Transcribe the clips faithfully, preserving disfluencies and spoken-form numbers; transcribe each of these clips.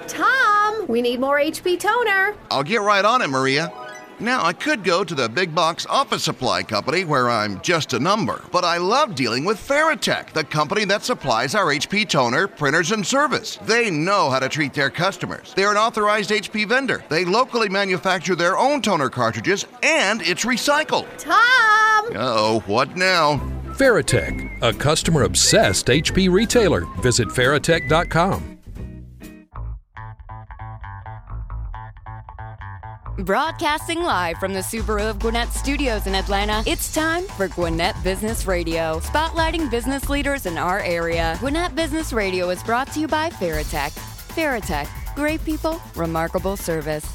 Tom, we need more H P toner. I'll get right on it, Maria. Now, I could go to the big box office supply company where I'm just a number, but I love dealing with Veritech, the company that supplies our H P toner, printers, and service. They know how to treat their customers. They're an authorized H P vendor. They locally manufacture their own toner cartridges, and it's recycled. Tom! Uh-oh, what now? Veritech, a customer-obsessed H P retailer. Visit Veritech dot com. Broadcasting live from the Subaru of Gwinnett Studios in Atlanta, it's time for Gwinnett Business Radio, spotlighting business leaders in our area. Gwinnett Business Radio is brought to you by Veritech. Veritech, great people, remarkable service.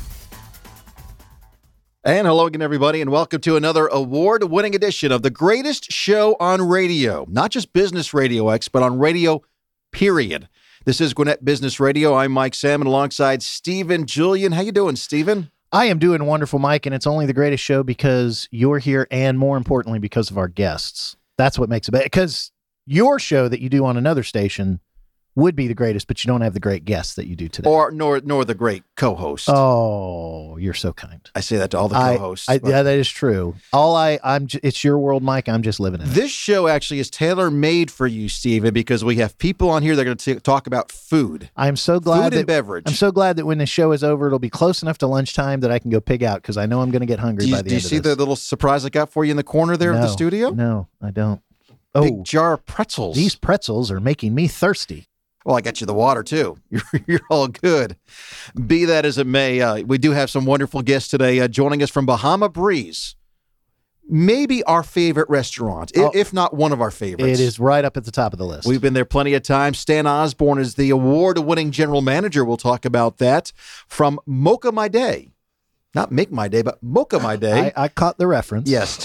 And hello again, everybody, and welcome to another award-winning edition of the greatest show on radio. Not just Business Radio X, but on radio, period. This is Gwinnett Business Radio. I'm Mike Salmon alongside Stephen Julian. How you doing, Stephen? I am doing wonderful, Mike, and it's only the greatest show because you're here and, more importantly, because of our guests. That's what makes it better. Because your show that you do on another station would be the greatest, but you don't have the great guests that you do today. Or nor nor the great co-host. Oh, you're so kind. I say that to all the co-hosts. I, I, yeah, that is true. All I, I'm. J- it's your world, Mike. I'm just living in it. This show actually is tailor-made for you, Stephen, because we have people on here that are going to talk about food. I'm so glad Food that, and beverage. I'm so glad that when the show is over, it'll be close enough to lunchtime that I can go pig out because I know I'm going to get hungry do you, by the do end you of see this. the little surprise I got for you in the corner there no, of the studio? No, I don't. Big Oh, jar of pretzels. these pretzels are making me thirsty. Well, I got you the water, too. You're, you're all good. Be that as it may, uh, we do have some wonderful guests today uh, joining us from Bahama Breeze. Maybe our favorite restaurant, Oh, if not one of our favorites. It is right up at the top of the list. We've been there plenty of times. Stan Osborne is the award-winning general manager. We'll talk about that. From Mocha My Day. Not Make My Day, but Mocha My Day. I, I caught the reference. Yes.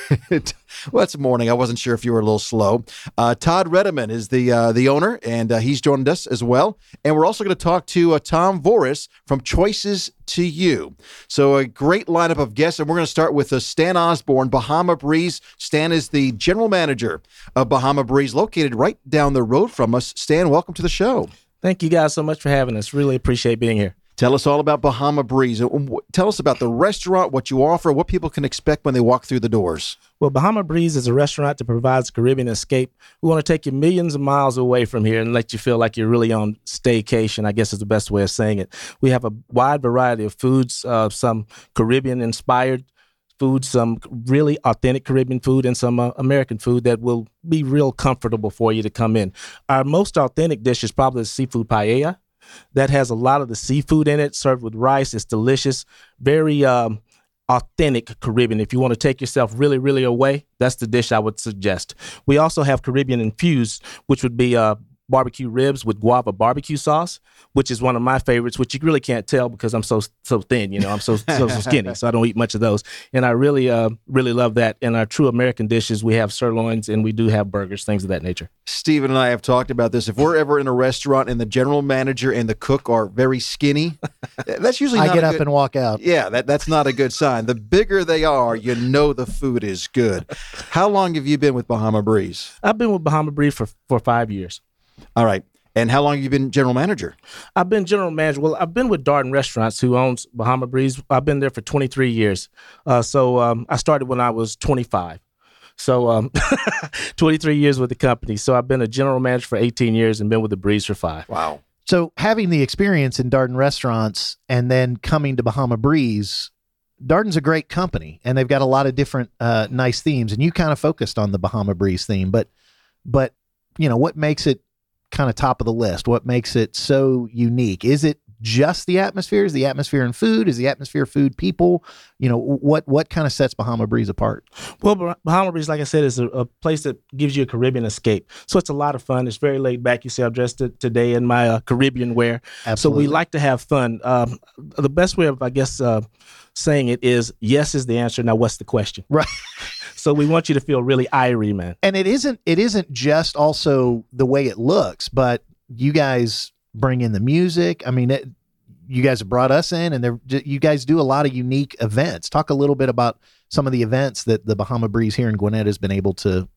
Well, it's morning. I wasn't sure if you were a little slow. Uh, Todd Redeman is the uh, the owner, and uh, he's joined us as well. And we're also going to talk to uh, Tom Voris from Choices to You. So a great lineup of guests, and we're going to start with uh, Stan Osborne, Bahama Breeze. Stan is the general manager of Bahama Breeze, located right down the road from us. Stan, welcome to the show. Thank you guys so much for having us. Really appreciate being here. Tell us all about Bahama Breeze. Tell us about the restaurant, what you offer, what people can expect when they walk through the doors. Well, Bahama Breeze is a restaurant that provides a Caribbean escape. We want to take you millions of miles away from here and let you feel like you're really on staycation, I guess is the best way of saying it. We have a wide variety of foods, uh, some Caribbean-inspired food, some really authentic Caribbean food, and some uh, American food that will be real comfortable for you to come in. Our most authentic dish is probably the seafood paella. That has a lot of the seafood in it, served with rice. It's delicious, very um, authentic Caribbean. If you want to take yourself really, really away, that's the dish I would suggest. We also have Caribbean infused, which would be uh, barbecue ribs with guava barbecue sauce, which is one of my favorites, which you really can't tell because I'm so so thin, you know, I'm so so, so skinny, so I don't eat much of those. And I really, uh, really love that. In our true American dishes, we have sirloins and we do have burgers, things of that nature. Stephen and I have talked about this. If we're ever in a restaurant and the general manager and the cook are very skinny, that's usually not I get a up good, and walk out. Yeah, that, that's not a good sign. The bigger they are, you know the food is good. How long have you been with Bahama Breeze? I've been with Bahama Breeze for, for five years. All right. And how long have you been general manager? I've been general manager. Well, I've been with Darden Restaurants, who owns Bahama Breeze. I've been there for twenty-three years. Uh, so um, I started when I was twenty-five. So um, twenty-three years with the company. So I've been a general manager for eighteen years and been with the Breeze for five. Wow. So having the experience in Darden Restaurants and then coming to Bahama Breeze, Darden's a great company, and they've got a lot of different uh, nice themes. And you kind of focused on the Bahama Breeze theme, but but you know what makes it kind of top of the list? What makes it so unique? Is it just the atmosphere? Is the atmosphere and food? Is the atmosphere, food, people? You know, what what kind of sets Bahama Breeze apart? Well, Bahama Breeze, like I said, is a, a place that gives you a Caribbean escape. So it's a lot of fun. It's very laid back. You see, I'm dressed t- today in my uh, Caribbean wear. Absolutely. So we like to have fun. Um, the best way of, I guess, uh, saying it is yes is the answer. Now, what's the question? Right. So we want you to feel really irie, man. And it isn't it isn't just also the way it looks, but you guys bring in the music. I mean, it, you guys have brought us in, and they're, you guys do a lot of unique events. Talk a little bit about some of the events that the Bahama Breeze here in Gwinnett has been able to to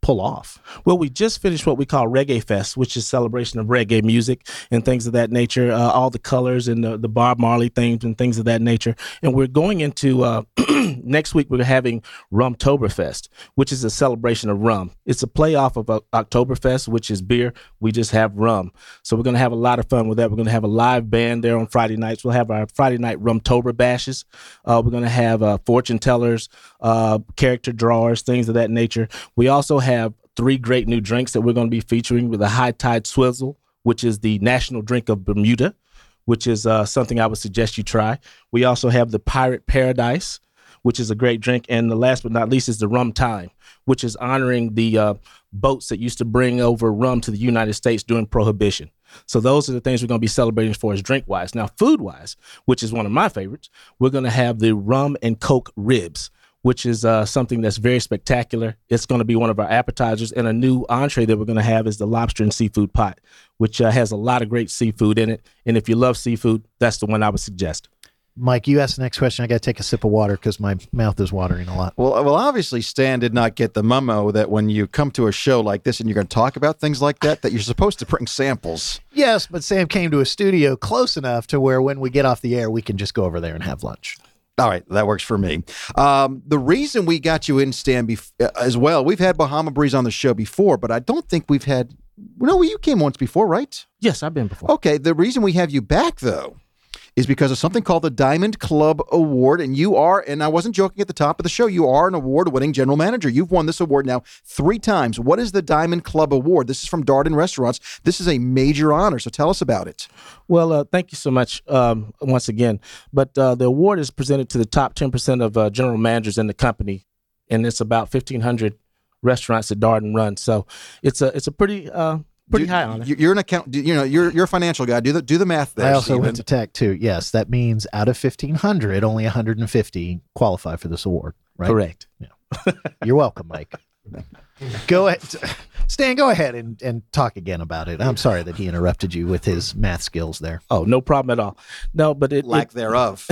pull off? Well, we just finished what we call Reggae Fest, which is celebration of reggae music and things of that nature, uh, all the colors and the, the Bob Marley themes and things of that nature. And we're going into, uh, next week, we're having Rumtoberfest, which is a celebration of rum. It's a playoff of uh, Oktoberfest, which is beer. We just have rum. So we're going to have a lot of fun with that. We're going to have a live band there on Friday nights. We'll have our Friday night Rumtober bashes. Uh, we're going to have uh, fortune tellers, uh, character drawers, things of that nature. We also have three great new drinks that we're going to be featuring with a High Tide Swizzle, which is the national drink of Bermuda, which is uh, something I would suggest you try. We also have the Pirate Paradise, which is a great drink. And the last but not least is the Rum Time, which is honoring the uh, boats that used to bring over rum to the United States during Prohibition. So those are the things we're going to be celebrating for as drink-wise. Now, food-wise, which is one of my favorites, we're going to have the Rum and Coke Ribs, which is uh, something that's very spectacular. It's going to be one of our appetizers. And a new entree that we're going to have is the Lobster and Seafood Pot, which uh, has a lot of great seafood in it. And if you love seafood, that's the one I would suggest. Mike, you asked the next question. I got to take a sip of water because my mouth is watering a lot. Well, well, obviously, Stan did not get the memo that when you come to a show like this and you're going to talk about things like that, that you're supposed to bring samples. Yes, but Sam came to a studio close enough to where when we get off the air, we can just go over there and have lunch. All right, that works for me. Um, the reason we got you in, Stan, bef- uh, as well, we've had Bahama Breeze on the show before, but I don't think we've had, no, you came once before, right? Yes, I've been before. Okay, the reason we have you back, though, is because of something called the Diamond Club Award, and you are, and I wasn't joking at the top of the show, you are an award-winning general manager. You've won this award now three times. What is the Diamond Club Award? This is from Darden Restaurants. This is a major honor, so tell us about it. Well, uh, thank you so much um, once again. But uh, the award is presented to the top ten percent of uh, general managers in the company, and it's about fifteen hundred restaurants that Darden runs. So it's a it's a pretty uh, pretty do, high honor. You're an account. You know, you're you're a financial guy. Do the do the math there. I also Steven. went to tech too. Yes, that means out of fifteen hundred, only one hundred fifty qualify for this award. Right? Correct. Yeah. You're welcome, Mike. Go ahead, Stan. Go ahead and, and talk again about it. I'm sorry that he interrupted you with his math skills there. Oh, no problem at all. No, but it lack it, thereof.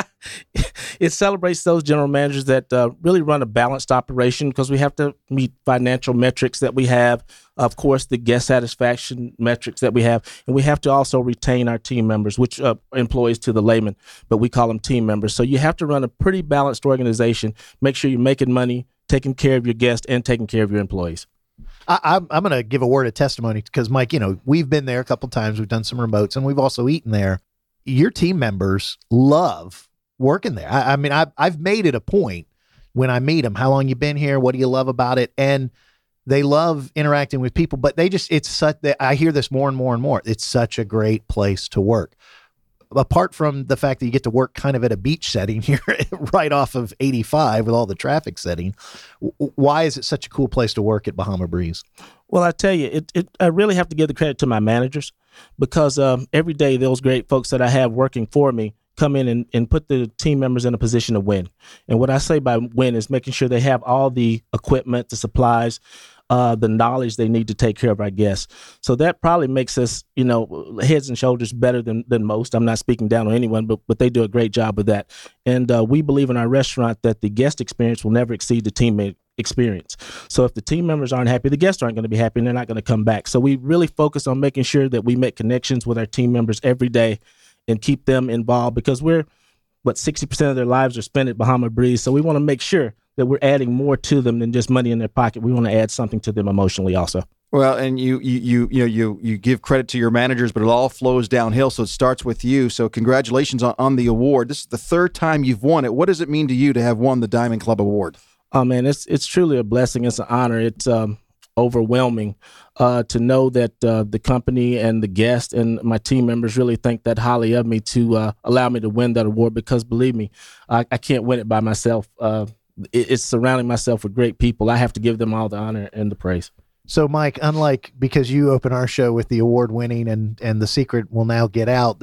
It celebrates those general managers that uh, really run a balanced operation because we have to meet financial metrics that we have, of course, the guest satisfaction metrics that we have, and we have to also retain our team members, which uh, employees to the layman, but we call them team members. So you have to run a pretty balanced organization, make sure you're making money, taking care of your guests, and taking care of your employees. I, I'm, I'm going to give a word of testimony because, Mike, you know, we've been there a couple times. We've done some remotes, and we've also eaten there. Your team members love working there. I, I mean, I've, I've made it a point when I meet them, how long you been here? What do you love about it? And they love interacting with people, but they just, it's such that I hear this more and more and more. It's such a great place to work. Apart from the fact that you get to work kind of at a beach setting here right off of eighty-five with all the traffic setting, why is it such a cool place to work at Bahama Breeze? Well, I tell you, it, it I really have to give the credit to my managers because um, every day those great folks that I have working for me come in and, and put the team members in a position to win. And what I say by win is making sure they have all the equipment, the supplies, uh, the knowledge they need to take care of our guests. So that probably makes us, you know, heads and shoulders better than, than most. I'm not speaking down on anyone, but, but they do a great job with that. And uh, we believe in our restaurant that the guest experience will never exceed the teammate experience. So if the team members aren't happy, the guests aren't going to be happy, and they're not going to come back. So we really focus on making sure that we make connections with our team members every day and keep them involved because we're, what, sixty percent of their lives are spent at Bahama Breeze. So we want to make sure that we're adding more to them than just money in their pocket. We want to add something to them emotionally also. Well, and you you you you know you you give credit to your managers, but it all flows downhill. So it starts with you. So congratulations on, on the award. This is the third time you've won it. What does it mean to you to have won the Diamond Club Award? Oh man, it's it's truly a blessing. It's an honor. It's um, overwhelming uh, to know that uh, the company and the guests and my team members really think that highly of me to uh, allow me to win that award. Because believe me, I, I can't win it by myself. Uh, it, it's surrounding myself with great people. I have to give them all the honor and the praise. So, Mike, unlike because you open our show with the award winning and and the secret will now get out that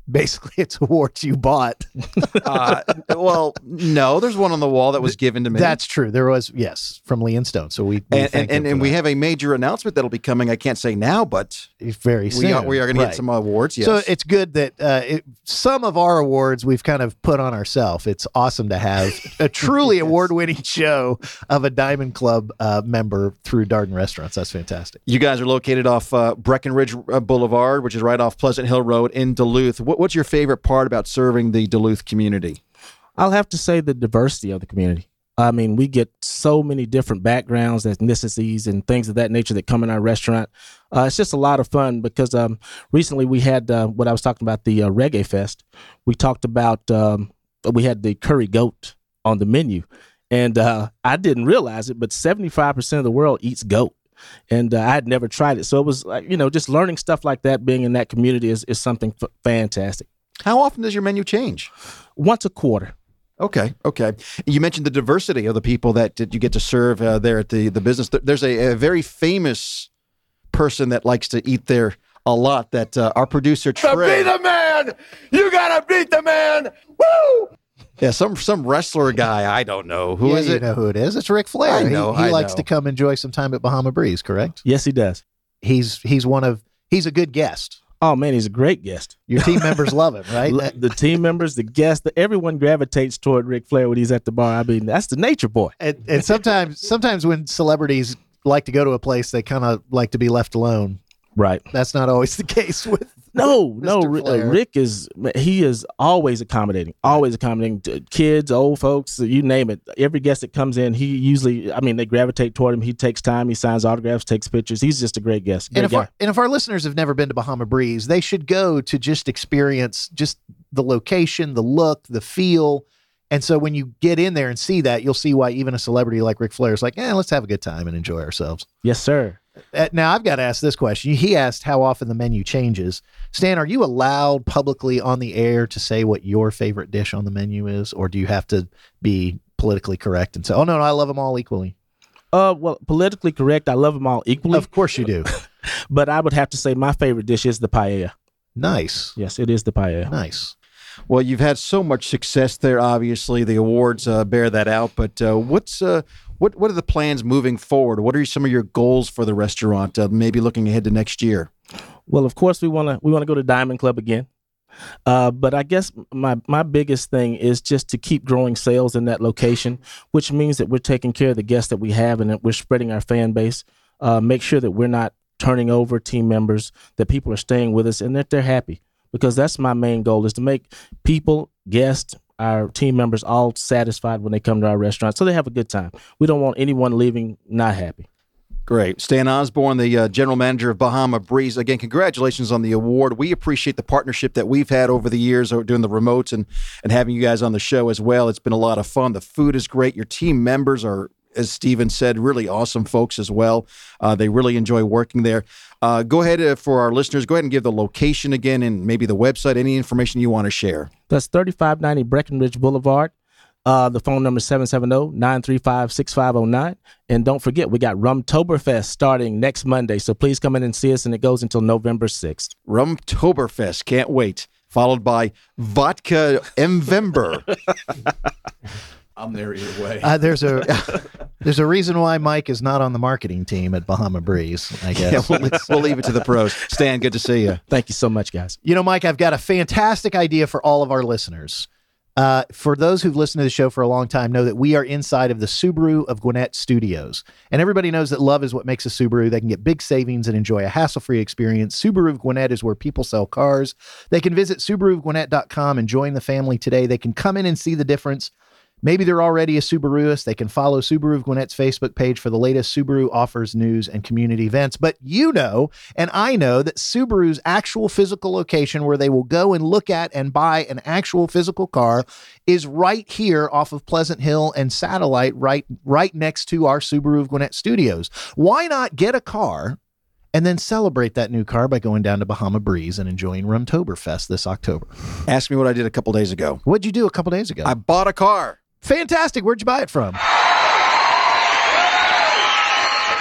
Basically, it's awards you bought. uh, well, no, there's one on the wall that was given to me. That's true. There was, yes, from Lee and Stone. So we, we and thank and, and, him and for we that. have a major announcement that'll be coming. I can't say now, but very soon. we are, we are going to Right. get some awards. Yes. So it's good that uh, it, some of our awards we've kind of put on ourselves. It's awesome to have a truly award-winning show of a Diamond Club uh, member through Darden Restaurants. That's fantastic. You guys are located off uh, Breckenridge uh, Boulevard, which is right off Pleasant Hill Road in Duluth. What, what's your favorite part about serving the Duluth community? I'll have to say the diversity of the community. I mean, we get so many different backgrounds, ethnicities, and things of that nature that come in our restaurant. Uh, it's just a lot of fun because um, recently we had uh, what I was talking about, the uh, Reggae Fest. We talked about, um, we had the curry goat on the menu. And uh, I didn't realize it, but seventy-five percent of the world eats goat. And uh, I had never tried it. So it was like, you know, just learning stuff like that, being in that community is, is something f- fantastic. How often does your menu change? Once a quarter. Okay, okay. You mentioned the diversity of the people that, that you get to serve uh, there at the, the business. There's a, a very famous person that likes to eat there a lot that uh, our producer, Trey. To be the man, you got to beat the man. Woo! Yeah, some some wrestler guy. I don't know. Who yeah, is you it? know who it is. It's Ric Flair. I know, He, he I likes know. to come enjoy some time at Bahama Breeze, correct? Yes, he does. He's he's one of, he's a good guest. Oh, man, he's a great guest. Your team members love him, right? L- the team members, the guests, the, everyone gravitates toward Ric Flair when he's at the bar. I mean, that's the nature boy. And, and sometimes, sometimes when celebrities like to go to a place, they kind of like to be left alone. Right. That's not always the case with. No, no. Mister Ri- uh, Flair. Rick is, he is always accommodating, always accommodating to kids, old folks, you name it. Every guest that comes in, he usually, I mean, they gravitate toward him. He takes time, he signs autographs, takes pictures. He's just a great guest. Great And if, guy. our, and if our listeners have never been to Bahama Breeze, they should go to just experience just the location, the look, the feel. And so when you get in there and see that, you'll see why even a celebrity like Ric Flair is like, eh, let's have a good time and enjoy ourselves. Yes, sir. Uh, now, I've got to ask this question. He asked how often the menu changes. Stan, are you allowed publicly on the air to say what your favorite dish on the menu is? Or do you have to be politically correct and say, oh, no, no, I love them all equally? Uh, well, politically correct. I love them all equally. Of course you do. But I would have to say my favorite dish is the paella. Nice. Yes, it is the paella. Nice. Well, you've had so much success there. Obviously, the awards uh, bear that out. But uh, what's uh, what what are the plans moving forward? What are some of your goals for the restaurant? Uh, maybe looking ahead to next year. Well, of course, we want to we want to go to Diamond Club again. Uh, but I guess my my biggest thing is just to keep growing sales in that location, which means that we're taking care of the guests that we have and that we're spreading our fan base. Uh, make sure that we're not turning over team members, that people are staying with us and that they're happy. Because that's my main goal, is to make people, guests, our team members all satisfied when they come to our restaurant so they have a good time. We don't want anyone leaving not happy. Great. Stan Osborne, the uh, general manager of Bahama Breeze. Again, congratulations on the award. We appreciate the partnership that we've had over the years doing the remotes and, and having you guys on the show as well. It's been a lot of fun. The food is great. Your team members are, as Steven said, really awesome folks as well. Uh, they really enjoy working there. Uh, go ahead uh, for our listeners, go ahead and give the location again and maybe the website, any information you want to share. That's thirty-five ninety Breckenridge Boulevard. Uh, the phone number is seven seven zero, nine three five, six five zero nine. And don't forget, we got Rumtoberfest starting next Monday. So please come in and see us, and it goes until November sixth. Rumtoberfest. Can't wait. Followed by Vodka Mvember. I'm there either way. Uh, there's a there's a reason why Mike is not on the marketing team at Bahama Breeze, I guess. Yeah, we'll, we'll leave it to the pros. Stan, good to see you. Thank you so much, guys. You know, Mike, I've got a fantastic idea for all of our listeners. Uh, for those who've listened to the show for a long time, know that we are inside of the Subaru of Gwinnett Studios. And everybody knows that love is what makes a Subaru. They can get big savings and enjoy a hassle-free experience. Subaru of Gwinnett is where people sell cars. They can visit Subaru of Gwinnett dot com and join the family today. They can come in and see the difference. Maybe they're already a Subaruist. They can follow Subaru of Gwinnett's Facebook page for the latest Subaru offers, news, and community events. But you know, and I know, that Subaru's actual physical location where they will go and look at and buy an actual physical car is right here off of Pleasant Hill and Satellite, right, right next to our Subaru of Gwinnett studios. Why not get a car and then celebrate that new car by going down to Bahama Breeze and enjoying Rumtoberfest this October? Ask me what I did a couple days ago. What'd you do a couple days ago? I bought a car. Fantastic. Where'd you buy it from?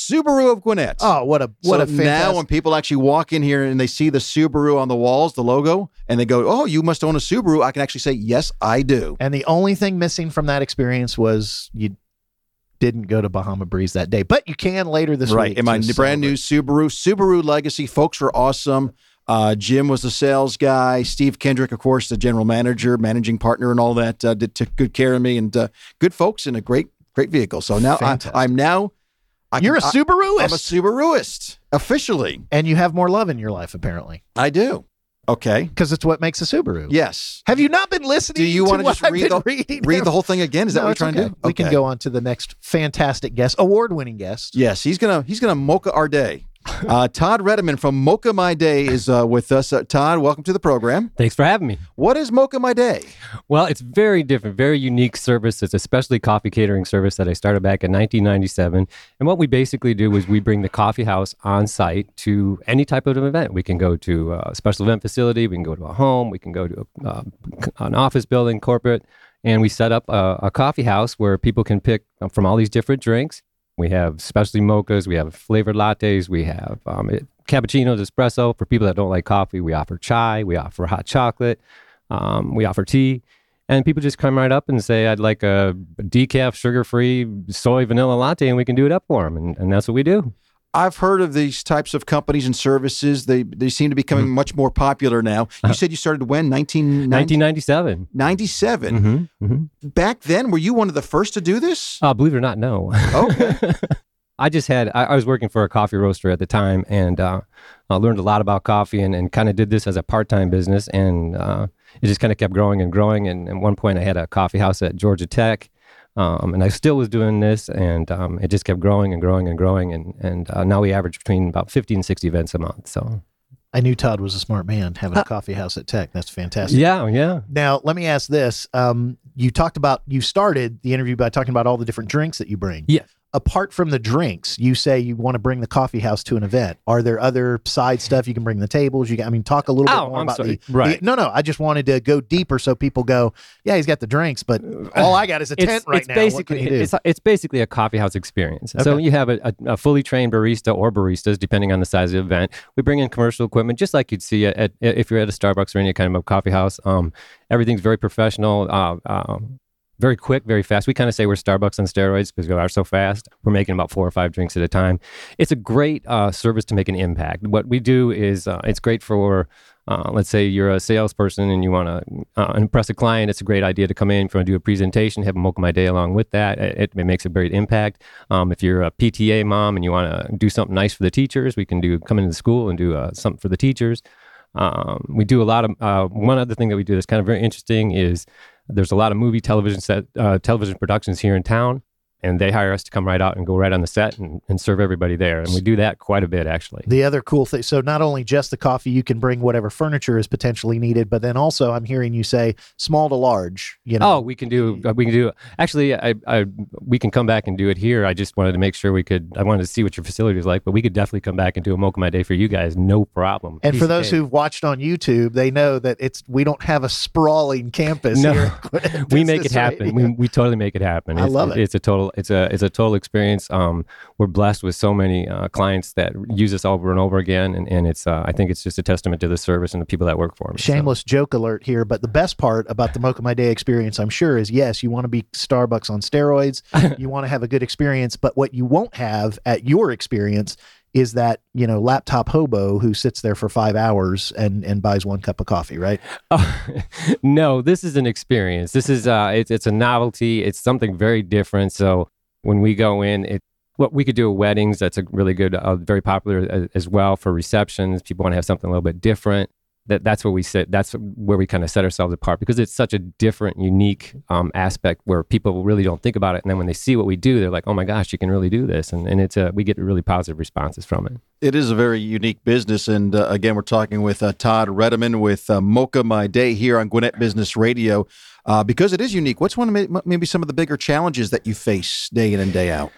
Subaru of Gwinnett. Oh, what a what so a fantastic. now when people actually walk in here and they see the Subaru on the walls, the logo, and they go, "Oh, you must own a Subaru," I can actually say, "Yes, I do." And the only thing missing from that experience was you didn't go to Bahama Breeze that day, but you can later this right. week. In my to brand new Subaru, Subaru Legacy, folks were awesome. Uh, Jim was the sales guy. Steve Kendrick, of course, the general manager, managing partner, and all that, uh, did took good care of me, and uh, good folks in a great, great vehicle. So now I, I'm now. I You're a can, Subaruist. I, I'm a Subaruist officially, and you have more love in your life, apparently. I do. Okay, because it's what makes a Subaru. Yes. Have you not been listening? Do you to want to just what read I've the been reading? read the whole thing again? Is that No, what you're it's trying okay. to do? We can go on to the next fantastic guest, award-winning guest. Yes, he's gonna he's gonna mocha our day. Uh, Todd Redeman from Mocha My Day is uh, with us. Uh, Todd, welcome to the program. Thanks for having me. What is Mocha My Day? Well, it's very different, very unique service. It's a specialty coffee catering service that I started back in nineteen ninety-seven. And what we basically do is we bring the coffee house on site to any type of event. We can go to a special event facility. We can go to a home. We can go to a, uh, an office building, corporate. And we set up a, a coffee house where people can pick from all these different drinks. We have specialty mochas, we have flavored lattes, we have um, it, cappuccinos, espresso. For people that don't like coffee, we offer chai, we offer hot chocolate, um, we offer tea. And people just come right up and say, I'd like a decaf, sugar-free, soy vanilla latte, and we can do it up for them. And, and that's what we do. I've heard of these types of companies and services. They they seem to be becoming mm-hmm. much more popular now. You uh, said you started when? nineteen ninety-seven. ninety-seven. Mm-hmm. Mm-hmm. Back then, were you one of the first to do this? Uh, believe it or not, no. Okay. I just had, I, I was working for a coffee roaster at the time, and uh, I learned a lot about coffee and, and kind of did this as a part-time business. And uh, it just kind of kept growing and growing. And at one point, I had a coffee house at Georgia Tech. Um, and I still was doing this, and um, it just kept growing and growing and growing, and and uh, now we average between about fifty and sixty events a month. So I knew Todd was a smart man having a coffee house at Tech. That's fantastic. Yeah, yeah. Now let me ask this: um, you talked about you started the interview by talking about all the different drinks that you bring. Yeah. Apart from the drinks, you say you want to bring the coffee house to an event. Are there other side stuff you can bring the tables? You can, I mean, talk a little oh, bit more I'm about sorry. the, right. the. No, no. I just wanted to go deeper so people go, yeah, he's got the drinks, but all I got is a tent it's, right it's now. Basically, what can you do? It's it's basically a coffee house experience. Okay. So you have a, a, a fully trained barista or baristas, depending on the size of the event. We bring in commercial equipment, just like you'd see at, at if you're at a Starbucks or any kind of a coffee house. Um, everything's very professional. Uh, um, Very quick, very fast. We kind of say we're Starbucks on steroids because we are so fast. We're making about four or five drinks at a time. It's a great uh, service to make an impact. What we do is uh, it's great for, uh, let's say you're a salesperson and you want to uh, impress a client. It's a great idea to come in, if you want to do a presentation, have a Mocha My Day along with that. It, it makes a great impact. Um, if you're a P T A mom and you want to do something nice for the teachers, we can do come into the school and do uh, something for the teachers. Um, we do a lot of, uh, one other thing that we do that's kind of very interesting is there's a lot of movie television set, uh, television productions here in town, and they hire us to come right out and go right on the set and, and serve everybody there. And we do that quite a bit, actually. The other cool thing, so not only just the coffee, you can bring whatever furniture is potentially needed, but then also I'm hearing you say small to large. You know, oh, we can do. We can do. Actually, I, I, we can come back and do it here. I just wanted to make sure we could. I wanted to see what your facility is like, but we could definitely come back and do a Mocha My Day for you guys, no problem. And Piece for of those cake. who've watched on YouTube, they know that it's we don't have a sprawling campus No, here. we make it happen. We, we totally make it happen. I it's, love it. It's a total. It's a. It's a total experience. Um, we're blessed with so many uh, clients that use us over and over again, and, and it's. Uh, I think it's just a testament to the service and the people that work for them. Shameless so. joke alert here, but the best part about the Mocha My Day experience, I'm sure, is yes, you want to be Starbucks on steroids. You want to have a good experience, but what you won't have at your experience is that, you know, laptop hobo who sits there for five hours and, and buys one cup of coffee, right? Oh, no, this is an experience. This is uh, it's it's a novelty. It's something very different. So when we go in, it what we could do at weddings. That's a really good, uh, very popular as, as well for receptions. People want to have something a little bit different. That that's where we sit. That's where we kind of set ourselves apart because it's such a different, unique um, aspect where people really don't think about it. And then when they see what we do, they're like, "Oh my gosh, you can really do this!" And and it's a we get really positive responses from it. It is a very unique business, and uh, again, we're talking with uh, Todd Redeman with uh, Mocha My Day here on Gwinnett Business Radio uh, because it is unique. What's one of maybe some of the bigger challenges that you face day in and day out?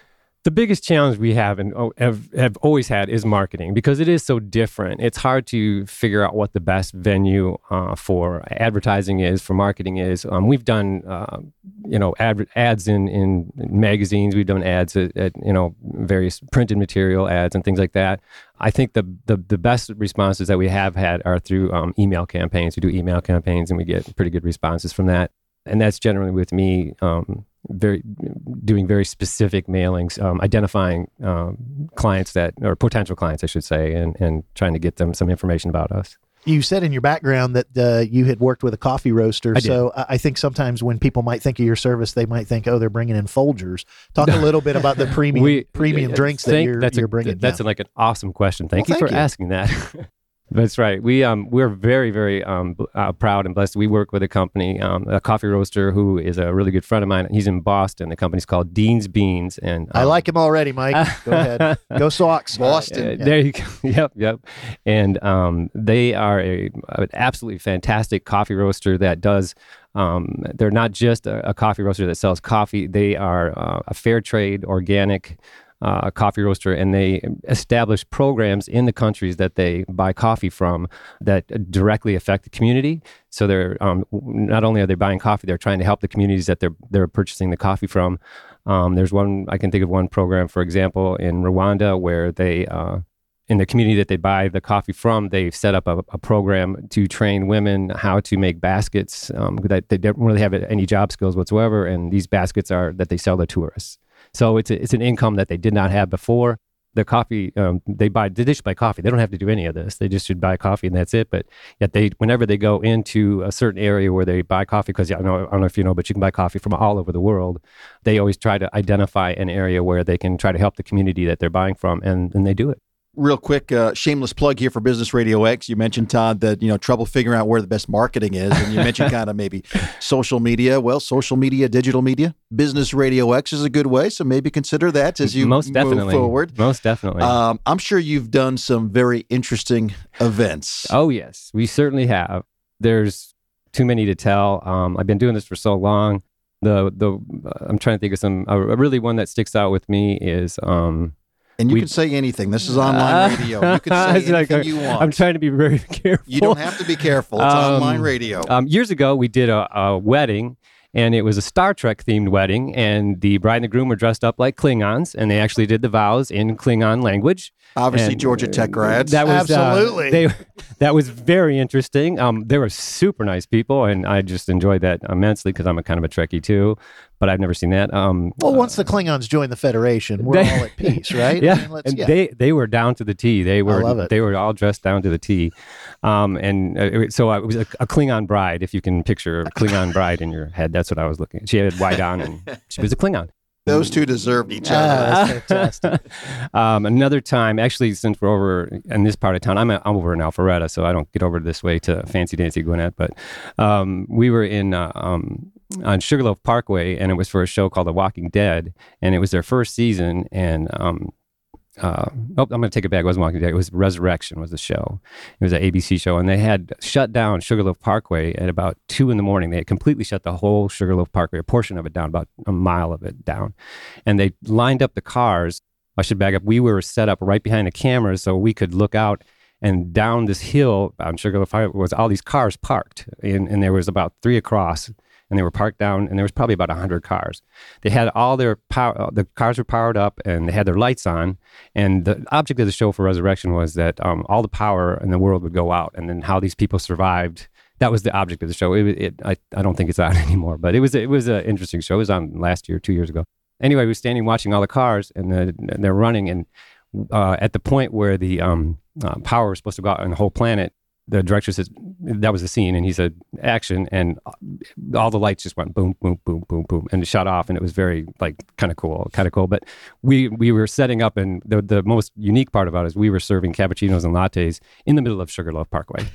The biggest challenge we have and oh, have, have always had is marketing, because it is so different. It's hard to figure out what the best venue uh, for advertising is, for marketing is. Um, we've done, uh, you know, ad, ads in, in magazines. We've done ads at, at, you know, various printed material ads and things like that. I think the, the, the best responses that we have had are through um, email campaigns. We do email campaigns and we get pretty good responses from that. And that's generally with me um, very doing very specific mailings, um, identifying um, clients that, or potential clients, I should say, and, and trying to get them some information about us. You said in your background that uh, you had worked with a coffee roaster. I did. So I think sometimes when people might think of your service, they might think, oh, they're bringing in Folgers. Talk a little bit about the premium we, premium uh, drinks that thank, you're, that's you're a, bringing. That's yeah. like an awesome question. Thank Well, you thank for you. asking that. That's right. We um we're very very um uh, proud and blessed. We work with a company, um, a coffee roaster who is a really good friend of mine. He's in Boston. The company's called Dean's Beans, and um, I like him already, Mike. Go ahead, go Sox. Boston. Uh, Yeah. There you go. Yep, yep. And um, they are a, an absolutely fantastic coffee roaster that does. Um, they're not just a, a coffee roaster that sells coffee. They are uh, a fair trade, organic. Uh, coffee roaster, and they establish programs in the countries that they buy coffee from that directly affect the community. So they're um, not only are they buying coffee, they're trying to help the communities that they're they're purchasing the coffee from. Um, there's one I can think of one program, for example, in Rwanda, where they uh, in the community that they buy the coffee from, they've set up a, a program to train women how to make baskets um, that they don't really have any job skills whatsoever, and these baskets are that they sell to tourists. So it's a, it's an income that they did not have before. The coffee, um, they buy, they just buy coffee. They don't have to do any of this. They just should buy coffee and that's it. But yet they, whenever they go into a certain area where they buy coffee, because I, know, I don't know if you know, but you can buy coffee from all over the world. They always try to identify an area where they can try to help the community that they're buying from, and, and they do it. Real quick, uh, shameless plug here for Business Radio X. You mentioned, Todd, that, you know, trouble figuring out where the best marketing is. And you mentioned kind of maybe social media. Well, social media, digital media. Business Radio X is a good way. So maybe consider that as you Most definitely. move forward. Most definitely. Um, I'm sure you've done some very interesting events. Oh, yes. We certainly have. There's too many to tell. Um, I've been doing this for so long. The, the uh, I'm trying to think of some, uh, really one that sticks out with me is... Um, And you we, can say anything. This is online uh, radio. You can say anything like, you want. I'm trying to be very careful. You don't have to be careful. It's um, online radio. Um, years ago, we did a, a wedding, and it was a Star Trek themed wedding, and the bride and the groom were dressed up like Klingons, and they actually did the vows in Klingon language. Obviously, and, Georgia Tech grads. That was Absolutely. Uh, they, that was very interesting. Um, they were super nice people, and I just enjoyed that immensely because I'm a kind of a Trekkie too. But I've never seen that. Um, Well, once the Klingons join the Federation, we're They- all at peace, right? Yeah, I mean, let's- and yeah. they they were down to the T. They were love it. they were all dressed down to the T, um, and uh, it, so it was a, a Klingon bride. If you can picture a Klingon bride in your head, that's what I was looking at. She had white on, and she was a Klingon. Those two deserved each other. Ah, that's fantastic. um, another time, actually, since we're over in this part of town, I'm, I'm over in Alpharetta, so I don't get over this way to Fancy Dancy Gwinnett. But um, we were in uh, um, on Sugarloaf Parkway, and it was for a show called The Walking Dead, and it was their first season. And um, uh, oh, I'm going to take it back. It wasn't Walking Dead. It was Resurrection was the show. It was an A B C show, and they had shut down Sugarloaf Parkway at about two in the morning. They had completely shut the whole Sugarloaf Parkway, a portion of it down, about a mile of it down, and they lined up the cars. I should back up. We were set up right behind the cameras so we could look out, and down this hill on Sugarloaf Parkway was all these cars parked, and, and there was about three across. And they were parked down, and there was probably about one hundred cars. They had all their power, the cars were powered up, and they had their lights on. And the object of the show for Resurrection was that um, all the power in the world would go out, and then how these people survived. That was the object of the show. It, it I, I don't think it's on anymore, but it was it was an interesting show. It was on last year, two years ago. Anyway, we were standing watching all the cars, and, the, and they're running, and uh, at the point where the um, uh, power was supposed to go out on the whole planet, the director says, that was the scene, and he said, action, and all the lights just went boom, boom, boom, boom, boom, and it shut off, and it was very, like, kind of cool, kind of cool. But we we were setting up, and the, the most unique part about it is we were serving cappuccinos and lattes in the middle of Sugarloaf Parkway.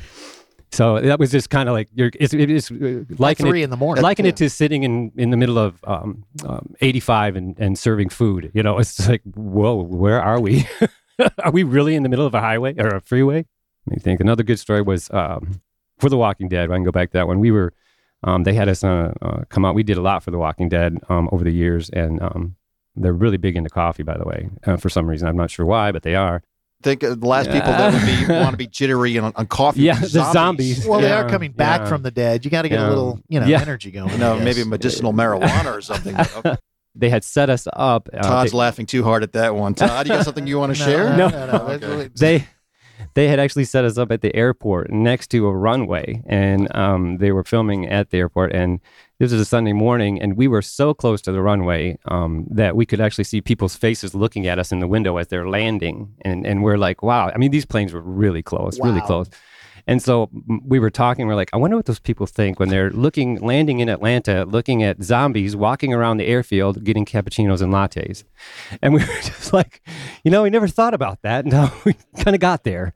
So that was just kind of like, you're, it's, it is like three in the morning. Liken it to sitting in, in the middle of um, um, eighty-five and, and serving food. You know, it's like, whoa, where are we? Are we really in the middle of a highway or a freeway? I think another good story was um, for The Walking Dead. I can go back to that one. We were, um, they had us uh, uh, come out. We did a lot for The Walking Dead um, over the years, and um, they're really big into coffee, by the way, uh, for some reason. I'm not sure why, but they are. Think of the last people that would be want to be jittery on, on coffee. Yeah, the zombies. Well, they Yeah, are coming back yeah. from the dead. You got to get Yeah. a little, you know, Yeah. energy going. No, I guess. maybe medicinal marijuana or something. Okay. They had set us up. Uh, Todd's they, laughing too hard at that one. Todd, you got something you want to share? No, No. no, no. no. they they had actually set us up at the airport next to a runway, and um, they were filming at the airport. And this was a Sunday morning, and we were so close to the runway um, that we could actually see people's faces looking at us in the window as they're landing. And and we're like, wow. I mean, these planes were really close, really Wow. close. And so mm, we were talking, we're like, I wonder what those people think when they're looking, landing in Atlanta, looking at zombies walking around the airfield, getting cappuccinos and lattes. And we were just like, you know, we never thought about that until we kind of got there.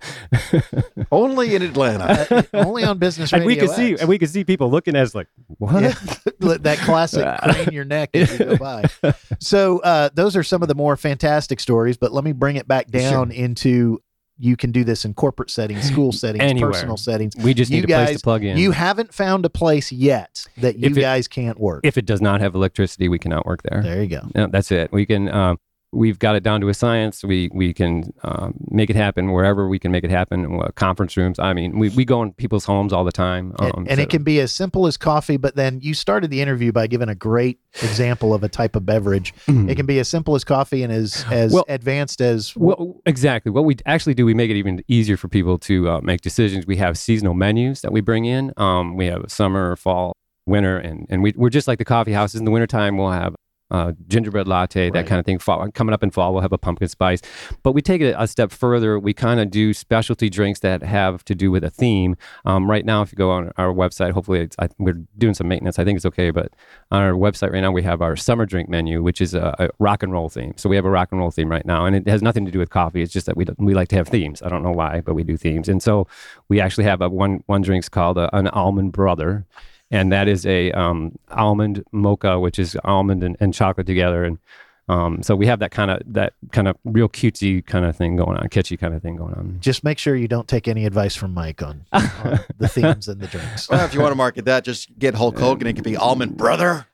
Only in Atlanta. Uh, only on Business and Radio we could see, X. and we could see people looking at us like, what? Yeah. That classic crane your neck as you go by. So uh, those are some of the more fantastic stories, but let me bring it back down into you can do this in corporate settings, school settings, Anywhere. personal settings. We just You need a place guys- to plug in. You haven't found a place yet that you If it- guys can't work. If it does not have electricity, we cannot work there. There you go. No, that's it. We can. Um, we've got it down to a science. We we can um, make it happen wherever we can make it happen. Uh, conference rooms. I mean, we, we go in people's homes all the time. Um, and and so- it can be as simple as coffee, but then you started the interview by giving a great example of a type of beverage. It can be as simple as coffee and as as Well- advanced as Well, exactly. What we actually do, we make it even easier for people to uh, make decisions. We have seasonal menus that we bring in. Um, we have summer, fall, winter, and, and we, we're just like the coffee houses. In the wintertime, we'll have uh, gingerbread latte, that Right. kind of thing. Fall, coming up in fall, we'll have a pumpkin spice. But we take it a step further. We kind of do specialty drinks that have to do with a theme. Um, right now, if you go on our website, hopefully it's, I, we're doing some maintenance. I think it's okay. But on our website right now, we have our summer drink menu, which is a, a rock and roll theme. So we have a rock and roll theme right now. And it has nothing to do with coffee. It's just that we, we like to have themes. I don't know why, but we do themes. And so we actually have a one, one drink's called a, an Almond Brother. And that is a um, almond mocha, which is almond and, and chocolate together. And um, so we have that kind of that kind of real cutesy kind of thing going on, kitschy kind of thing going on. just make sure you don't take any advice from Mike on, on the themes and the drinks. Well, if you want to market that, just get Hulk Hogan. It could be Almond Brother.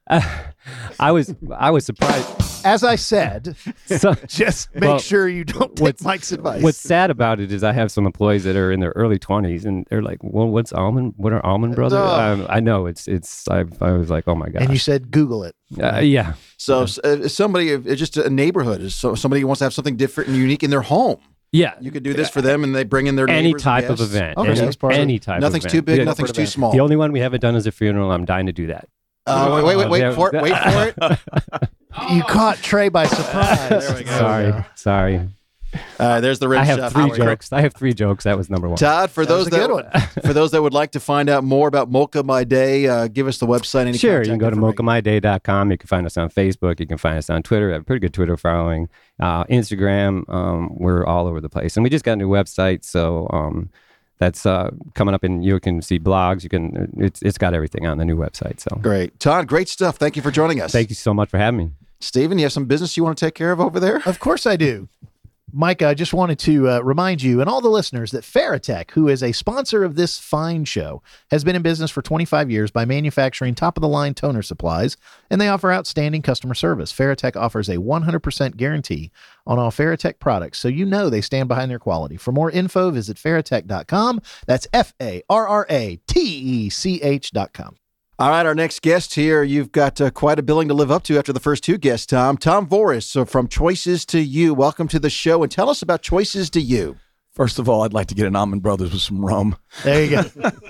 I was I was surprised. As I said, So, just make Well, sure you don't take what's- Mike's advice. what's sad about it is I have some employees that are in their early twenties, and they're like, "Well, what's almond? What are almond brother?" Oh. Um, I know it's it's. I, I was like, "Oh my god!" and you said Google it. uh, yeah, So uh, somebody, uh, just a neighborhood, is so somebody who wants to have something different and unique in their home. yeah. You could do this for them, and they bring in their Any neighbors and type of guests. event, Okay. any, that's part of it. any type. Nothing's of too event. big, Yeah. nothing's too event. small. The only one we haven't done is a funeral. I'm dying to do that. Uh, wait, wait, wait, Yeah. wait for it. Wait for it. You caught Trey by surprise. There we go. Sorry, sorry. Uh, there's the rim I have shot. three Howard. jokes. I have three jokes. That was number one. Todd, for That was those a that good one. for those that would like to find out more about Mocha My Day, uh, give us the website. Any Sure, you contact can go to information. mocha my day dot com. You can find us on Facebook. You can find us on Twitter. We have a pretty good Twitter following. Uh, Instagram, um, we're all over the place. And we just got a new website, so um, that's uh, coming up, and you can see blogs. You can it's it's got everything on the new website. So Great, Todd. Great stuff. Thank you for joining us. thank you so much for having me. Stephen. You have some business you want to take care of over there? Of course I do. Mike, I just wanted to uh, remind you and all the listeners that Faratech, who is a sponsor of this fine show, has been in business for twenty-five years by manufacturing top-of-the-line toner supplies, and they offer outstanding customer service. Faratech offers a one hundred percent guarantee on all Faratech products, so you know they stand behind their quality. For more info, visit faratech dot com. That's F A R R A T E C H dot com. All right, our next guest here, you've got uh, quite a billing to live up to after the first two guests, Tom. Tom Voris, so from Choices to You. Welcome to the show, and tell us about Choices to You. First of all, I'd like to get an Almond Brothers with some rum. There you go.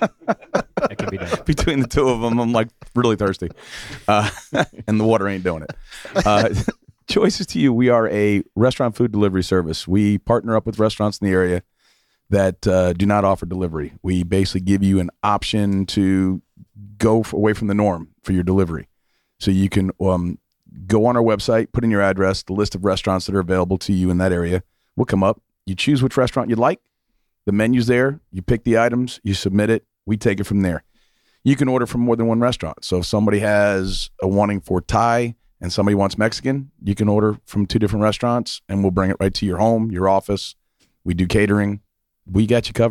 That can be done. Between the two of them, I'm like really thirsty. Uh, and the water ain't doing it. Uh, Choices to You, we are a restaurant food delivery service. We partner up with restaurants in the area that uh, do not offer delivery. We basically give you an option to go f- away from the norm for your delivery. So you can um, go on our website, put in your address, the list of restaurants that are available to you in that area will come up. You choose which restaurant you'd like. The menu's there. You pick the items. You submit it. We take it from there. You can order from more than one restaurant. So if somebody has a wanting for Thai and somebody wants Mexican, you can order from two different restaurants, and we'll bring it right to your home, your office. We do catering. We got you covered.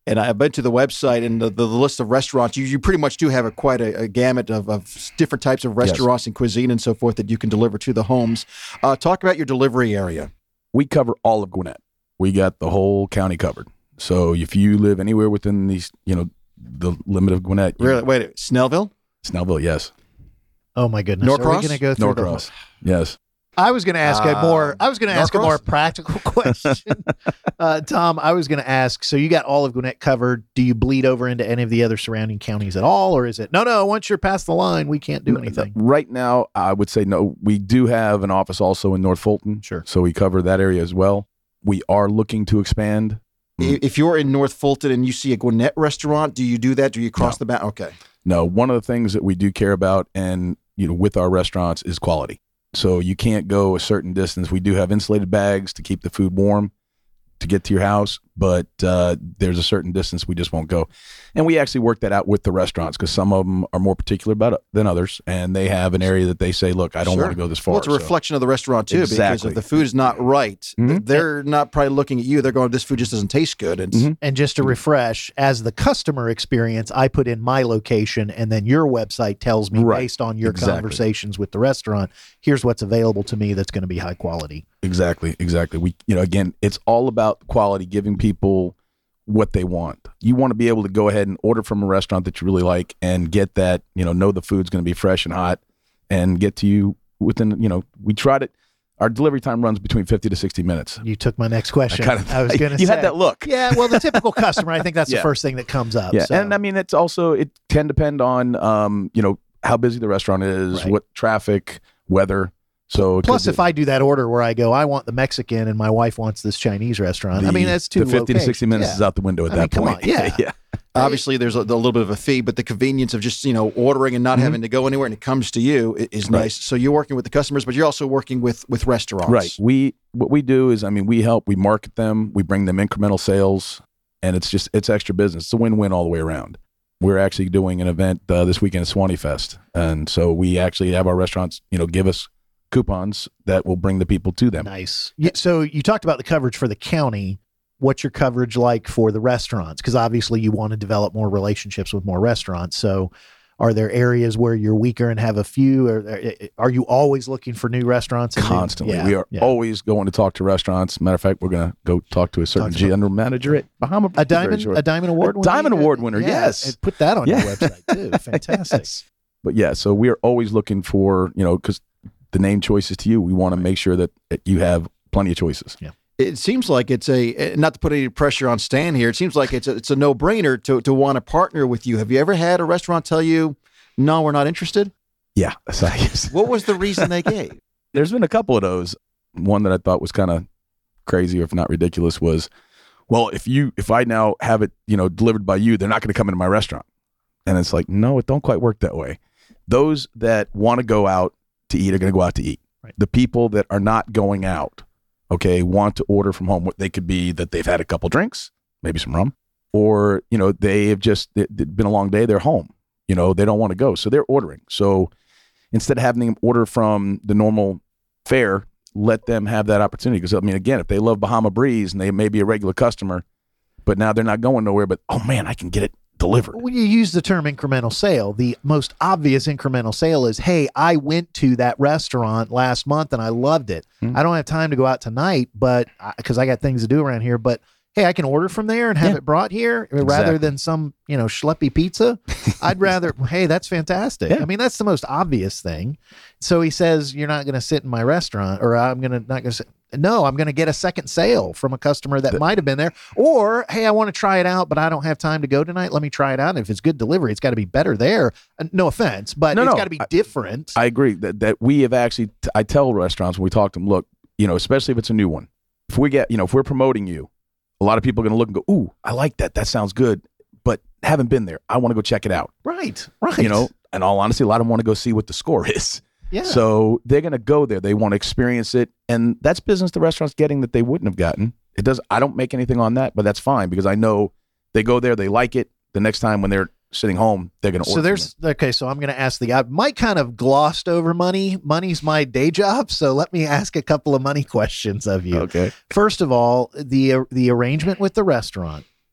And I've been to the website and the, the list of restaurants. You, you pretty much do have a, quite a, a gamut of, of different types of restaurants yes. and cuisine and so forth that you can deliver to the homes. Uh, talk about your delivery area. We cover all of Gwinnett. We got the whole county covered. So if you live anywhere within these, you know, the limit of Gwinnett. Really? Wait, Snellville? Snellville, yes. Oh my goodness. Norcross? Are we going to go through Norcross, the yes. I was going to ask uh, a more. I was going to ask a more Norcross? practical question, uh, Tom. I was going to ask. So you got all of Gwinnett covered. Do you bleed over into any of the other surrounding counties at all, or is it no, no? Once you're past the line, we can't do anything. Right now, I would say no. We do have an office also in North Fulton, sure. So we cover that area as well. We are looking to expand. If you're in North Fulton and you see a Gwinnett restaurant, do you do that? Do you cross no. the bound? Okay. No. One of the things that we do care about, and you know, with our restaurants, is quality. So you can't go a certain distance. We do have insulated bags to keep the food warm to get to your house, but uh, there's a certain distance we just won't go. And we actually work that out with the restaurants because some of them are more particular about it than others, and they have an area that they say, look, I don't sure. want to go this far. Well, it's a reflection so. of the restaurant, too, exactly. because if the food is not right, mm-hmm. they're not probably looking at you. They're going, this food just doesn't taste good. And, mm-hmm. and just to refresh, as the customer experience, I put in my location, and then your website tells me, right. based on your exactly. conversations with the restaurant, here's what's available to me that's going to be high quality. Exactly, exactly. We, you know, again, it's all about quality, giving people what they want. You want to be able to go ahead and order from a restaurant that you really like and get that, you know, know the food's going to be fresh and hot and get to you within, you know, we tried it. Our delivery time runs between fifty to sixty minutes. You took my next question. I, kind of, I was going to say. You had that look. Yeah, well, the typical customer, I think that's yeah. the first thing that comes up. Yeah, so. And I mean, it's also, it can depend on, um, you know, how busy the restaurant is, right. what traffic, weather. So plus, if I do that order where I go, I want the Mexican and my wife wants this Chinese restaurant. The, I mean, that's too the fifty locations. to sixty minutes yeah. is out the window at I that mean, come point. On. Yeah, yeah. Obviously, there's a, a little bit of a fee, but the convenience of just, you know, ordering and not mm-hmm. having to go anywhere and it comes to you is right. nice. So you're working with the customers, but you're also working with with restaurants. Right. We what we do is, I mean, we help, we market them, we bring them incremental sales, and it's just it's extra business. It's a win-win all the way around. We're actually doing an event uh, this weekend at Swanee Fest, and so we actually have our restaurants, you know, give us coupons that will bring the people to them. Nice. Yeah, so you talked about the coverage for the county. What's your coverage like for the restaurants? Because obviously you want to develop more relationships with more restaurants. So are there areas where you're weaker and have a few? Or are you always looking for new restaurants? And Constantly. New, yeah, we are yeah. always going to talk to restaurants. Matter of fact, we're going to go talk to a certain to general manager at Bahama. A diamond, a diamond award a winner. Diamond award winner. Yeah, yes. and put that on yeah. your website too. Fantastic. Yes. But yeah, so we are always looking for, you know, because the name choices to you, we want to make sure that you have plenty of choices. Yeah. It seems like it's a, not to put any pressure on Stan here, it seems like it's a, it's a no-brainer to, to want to partner with you. Have you ever had a restaurant tell you, no, we're not interested? Yeah. What was the reason they gave? There's been a couple of those. One that I thought was kind of crazy, or if not ridiculous, was, well, if you, if I now have it, you know, delivered by you, they're not going to come into my restaurant. And it's like, no, it don't quite work that way. Those that want to go out to eat are going to go out to eat. Right. The people that are not going out, okay, want to order from home. They could be that they've had a couple drinks, maybe some rum, or, you know, they have just, it's been a long day, they're home. You know, they don't want to go. So they're ordering. So instead of having them order from the normal fare, let them have that opportunity. Because, I mean, again, if they love Bahama Breeze and they may be a regular customer, but now they're not going nowhere, but, oh, man, I can get it delivered. When you use the term incremental sale, the most obvious incremental sale is, hey, I went to that restaurant last month and I loved it. Mm-hmm. I don't have time to go out tonight, but because I got things to do around here, but hey, I can order from there and have yeah. it brought here rather exactly. than some, you know, schleppy pizza. I'd rather, hey, that's fantastic. Yeah. I mean, that's the most obvious thing. So he says, you're not going to sit in my restaurant, or I'm going to not going to sit. No, I'm going to get a second sale from a customer that might have been there. Or, hey, I want to try it out, but I don't have time to go tonight. Let me try it out. And if it's good delivery, it's got to be better there. Uh, no offense, but no, it's no, got to be I, different. I agree that, that we have actually, t- I tell restaurants when we talk to them, look, you know, especially if it's a new one, if we get, you know, if we're promoting you, a lot of people are going to look and go, ooh, I like that. That sounds good, but haven't been there. I want to go check it out. Right, right. You know, in all honesty, a lot of them want to go see what the score is. Yeah. So they're going to go there. They want to experience it. And that's business the restaurant's getting that they wouldn't have gotten. It does. I don't make anything on that, but that's fine because I know they go there, they like it. The next time when they're sitting home, they're going to order. So there's, okay, so I'm going to ask the, I might kind of glossed over money. Money's my day job. So let me ask a couple of money questions of you. Okay. First of all, the, the arrangement with the restaurant.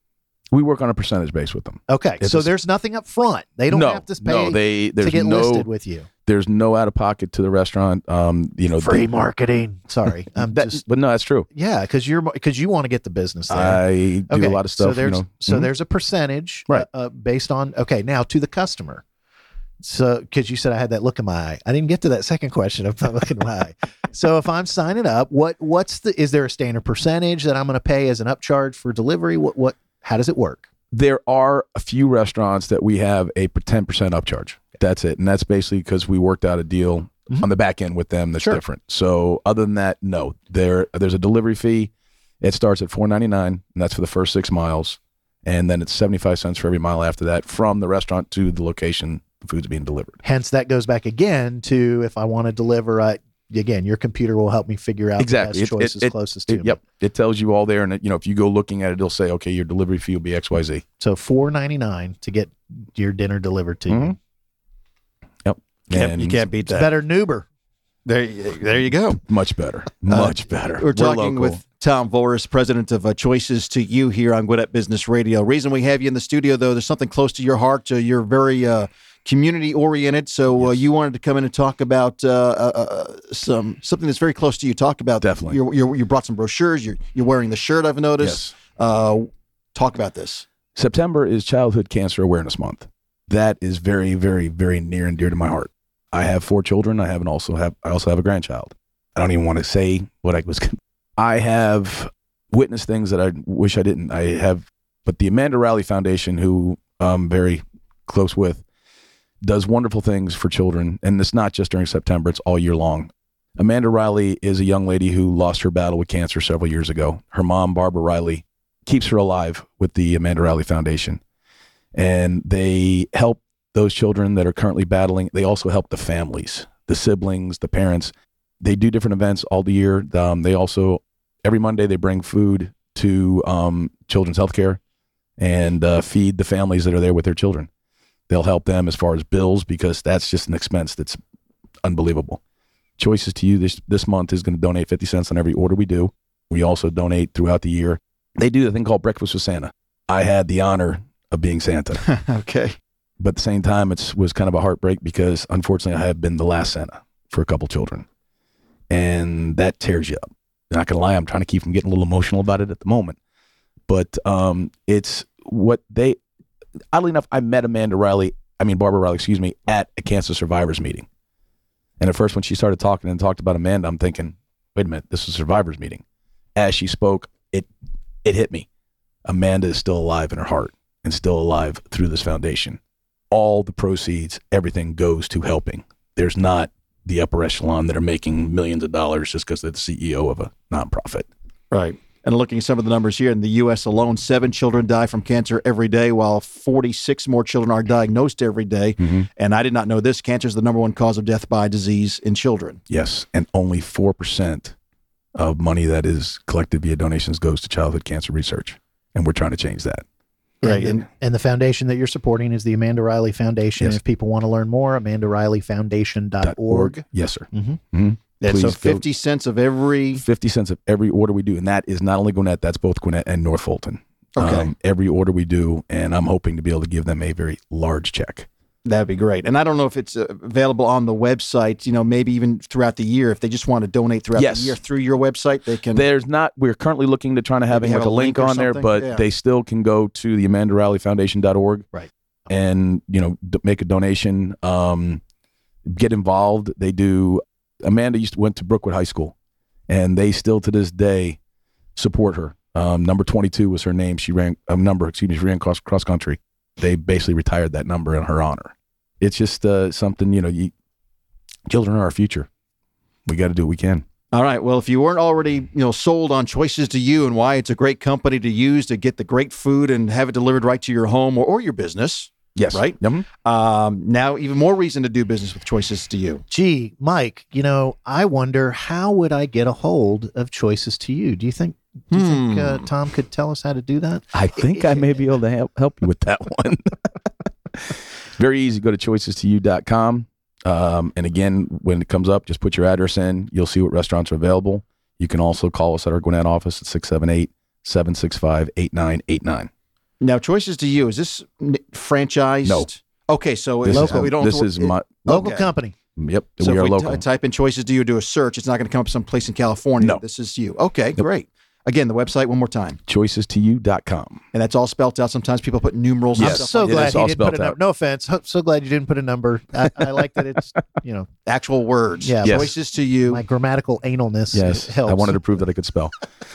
We work on a percentage base with them. Okay, It's so a- there's nothing up front. They don't no, have to pay no, they, there's to get no, listed with you. There's no out of pocket to the restaurant. Um, you know, Free they- marketing. Sorry, I'm that, just but no, that's true. yeah, because you're because you want to get the business there. I do okay, a lot of stuff. So there's you know. so Mhm. there's a percentage, Right. uh, uh, based on okay. Now to the customer. So, because you said I had that look in my eye, I didn't get to that second question of that look in my eye. So, if I'm signing up, what what's the is there a standard percentage that I'm going to pay as an upcharge for delivery? What what how does it work? There are a few restaurants that we have a ten percent upcharge. That's it, and that's basically because we worked out a deal Mhm. on the back end with them that's Sure. different. So, other than that, no. There there's a delivery fee. It starts at four ninety-nine, and that's for the first six miles, and then it's seventy-five cents for every mile after that from the restaurant to the location the food's being delivered. Hence, that goes back again to if I want to deliver, I, again, your computer will help me figure out Exactly. the best It- choices it- it- closest to It, me. yep, it tells you all there, and it, you know if you go looking at it, it'll say, okay, your delivery fee will be X Y Z. So four ninety-nine to get your dinner delivered to you. Mhm. Yep, Can't- and you can't beat It's that. better than Uber. There, you- there you go. much better, much better. We're talking local. with Tom Voris, president of uh, Choices to You here on Gwinnett Business Radio. Reason we have you in the studio, though, there's something close to your heart. Uh, you're very uh, community oriented, so uh, you wanted to come in and talk about uh, uh, uh, some something that's very close to you. Talk about Definitely. You're, you're, you brought some brochures. You're you're wearing the shirt. I've noticed. Yes. Uh, talk about this. September is Childhood Cancer Awareness Month. That is very, very, very near and dear to my heart. I have four children. I have an also have I also have a grandchild. I don't even want to say what I was. I have witnessed things that I wish I didn't. I have, but the Amanda Riley Foundation, who I'm very close with, does wonderful things for children, and it's not just during September; it's all year long. Amanda Riley is a young lady who lost her battle with cancer several years ago. Her mom, Barbara Riley, keeps her alive with the Amanda Riley Foundation, and they help those children that are currently battling. They also help the families, the siblings, the parents. They do different events all the year. Um, they also, every Monday, they bring food to um, Children's Healthcare and uh, feed the families that are there with their children. They'll help them as far as bills because that's just an expense that's unbelievable. Choices to You this, this month is going to donate fifty cents on every order we do. We also donate throughout the year. They do a thing called Breakfast with Santa. I had the honor of being Santa. Okay. But at the same time, it was kind of a heartbreak because unfortunately I have been the last Santa for a couple children. And that tears you up. Not going to lie, I'm trying to keep from getting a little emotional about it at the moment. But um, it's what they, oddly enough, I met Amanda Riley, I mean, Barbara Riley, excuse me, at a cancer survivors meeting. And at first when she started talking and talked about Amanda, I'm thinking, wait a minute, this is a survivors meeting. As she spoke, it it hit me. Amanda is still alive in her heart and still alive through this foundation. All the proceeds, everything goes to helping. There's not the upper echelon that are making millions of dollars just because they're the C E O of a nonprofit. Right. And looking at some of the numbers here, in the U S alone, seven children die from cancer every day, while forty-six more children are diagnosed every day. Mm-hmm. And I did not know this. Cancer is the number one cause of death by disease in children. Yes, and only four percent of money that is collected via donations goes to childhood cancer research. And we're trying to change that. Right. And, And and the foundation that you're supporting is the Amanda Riley Foundation. Yes. If people want to learn more, amanda riley foundation dot org. Yes, sir. Mm-hmm. Mm-hmm. and so Please go- fifty cents of every. fifty cents of every order we do. And that is not only Gwinnett, that's both Gwinnett and North Fulton. Okay. every order we do, and I'm hoping to be able to give them a very large check. That'd be great. And I don't know if it's uh, available on the website, you know, maybe even throughout the year. If they just want to donate throughout Yes. the year through your website, they can. There's not, we're currently looking to trying to have Maybe like have a a link, link or on there, something? but Yeah. they still can go to the amanda riley foundation dot org. Right. And, you know, d- make a donation, um, get involved. They do. Amanda used to went to Brookwood High School, and they still to this day support her. Um, number twenty-two was her name. She ran a um, number, excuse me, she ran cross, cross country. They basically retired that number in her honor. It's just uh, something, you know, you, children are our future. We got to do what we can. All right. Well, if you weren't already, you know, sold on Choices to You and why it's a great company to use to get the great food and have it delivered right to your home or, or your business. Yes. Right. Yep. Um, now, even more reason to do business with Choices to You. Gee, Mike, you know, I wonder how would I get a hold of Choices to You? Do you think do you think uh, Hmm. Tom could tell us how to do that? I think I may be able to help, help you with that one. Very easy. Go to choices to you dot com. Um, and again, when it comes up, just put your address in. You'll see what restaurants are available. You can also call us at our Gwinnett office at six seven eight, seven six five, eight nine eight nine. Now, Choices to You, is this n- franchised? No. Okay, so This it's, is, we don't. this is my Local okay. company. Yep, So we if are we local. t- type in Choices to You, do a search, it's not going to come up someplace in California. No. This is you. Okay, great. Again, the website one more time. choices to you dot com. And that's all spelled out. Sometimes people put numerals Yes. and I'm stuff so like It glad is he all didn't put a spelled out. number. No offense. Ho- So glad you didn't put a number. I, I like that it's, you know, that. Actual words. Yeah. Yes. Choices to You. my grammatical analness Yes, helps. I wanted to prove that I could spell.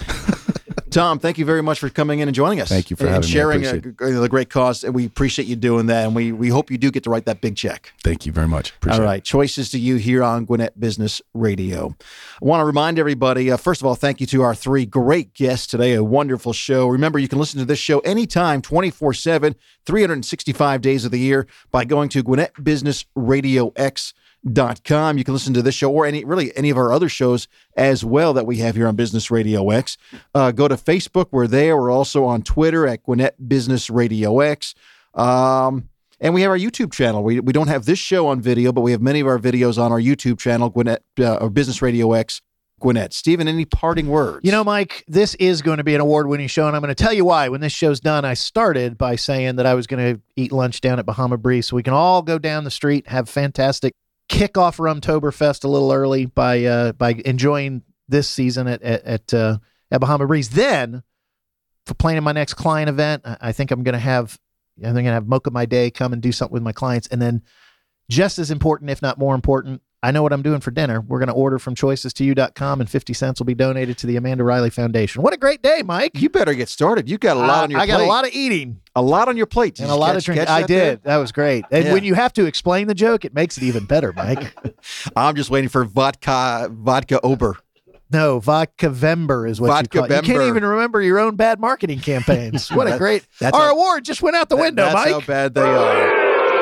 Tom, thank you very much for coming in and joining us. Thank you for and having me. I sharing appreciate a, the great cause. And we appreciate you doing that. And we, we hope you do get to write that big check. Thank you very much. Appreciate All right. Choices to You here on Gwinnett Business Radio. I want to remind everybody, uh, first of all, thank you to our three great guests today. A wonderful show. Remember, you can listen to this show anytime, twenty-four seven, three hundred sixty-five days of the year by going to Gwinnett Business Radio X dot com. You can listen to this show or any really any of our other shows as well that we have here on Business Radio X. Uh, go to Facebook. We're there. We're also on Twitter at Gwinnett Business Radio X. Um, and we have our YouTube channel. We we don't have this show on video, but we have many of our videos on our YouTube channel, Gwinnett uh, or Business Radio X Gwinnett. Stephen, any parting words? You know, Mike, this is going to be an award-winning show, and I'm going to tell you why. When this show's done, I started by saying that I was going to eat lunch down at Bahama Breeze, so we can all go down the street, have fantastic kick off Rumtoberfest a little early by uh, by enjoying this season at at at, uh, at Bahama Breeze. Then, for planning my next client event, I I think I'm going to have I'm going to have Mocha My Day come and do something with my clients, and then just as important, if not more important, I know what I'm doing for dinner. We're going to order from choices to you dot com, and fifty cents will be donated to the Amanda Riley Foundation. What a great day, Mike! You better get started. You got a lot Uh, on your I plate. got a lot of eating. a lot on your plate. Did And you a lot catch- of drinking. catch I that did. there? That was great. And Yeah. when you have to explain the joke, it makes it even better, Mike. I'm just waiting for vodka vodka Ober. No, vodka Vember is what Vodka you call it. You can't Vember. even remember your own bad marketing campaigns. What a That- great. that's Our a- award just went out the window, That's Mike. how bad they are.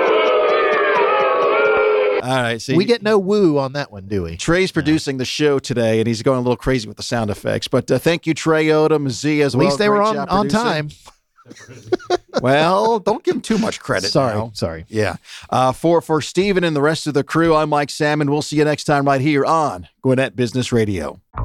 All right, see, We get no woo on that one, do we? Trey's producing the show today, and he's going a little crazy with the sound effects. But uh, thank you, Trey Odom, Z as At well. least they Great were on, job on producing. time. Well, don't give him too much credit. Sorry, now. sorry. Yeah. Uh, for for Stephen and the rest of the crew, I'm Mike Salmon. We'll see you next time right here on Gwinnett Business Radio.